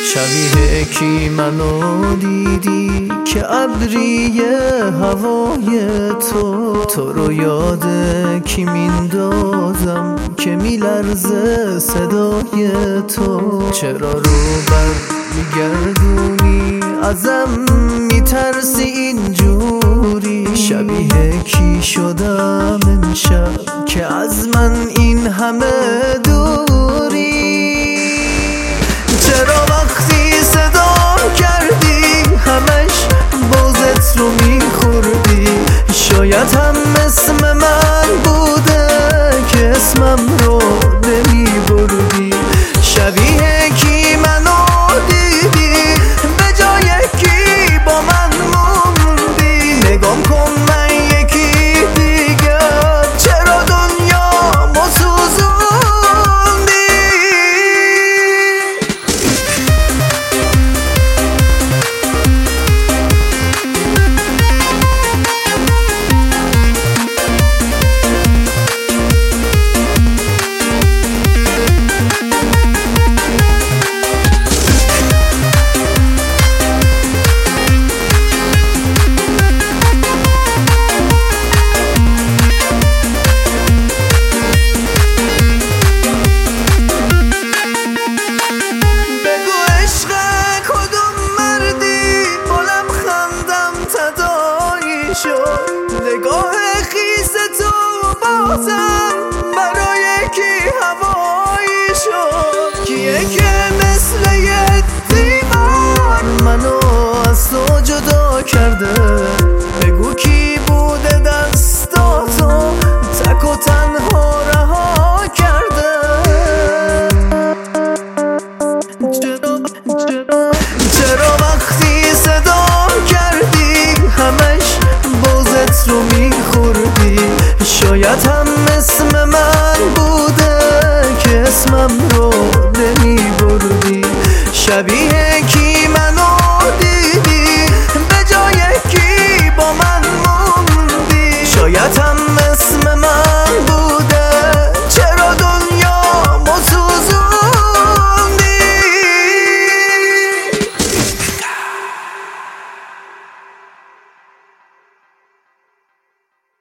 شبیه کی منو دیدی که ابری هوای تو رو یاد کی میندازم که میلرزه صدای تو. چرا رو بر میگردونی ازم میترسی اینجوری؟ شبیه کی شدم امشب که از من این همه دوری؟ چرا وقتی صدام کردی همش بازت رو میخوردی؟ شاید هم اسم من بوده که اسمم رو نمیبردی. شبیه کی منو دیدی به جای کی با من موندی؟ نگام کن من یکی دیگه، چرا دنیا مسوزوندی؟ نگاه خیس تو بازم برای کی هوایی شد؟ کیه که مثل یه دیوار منو از تو جدا کرده؟ بگو کی بوده دستاتو تک و تنها رها کرده؟ چرا وقتی صدام کردی همش بازت رو میخوردی؟ شاید هم اسم من بوده که اسمم رو نمیبردی. شبیه کی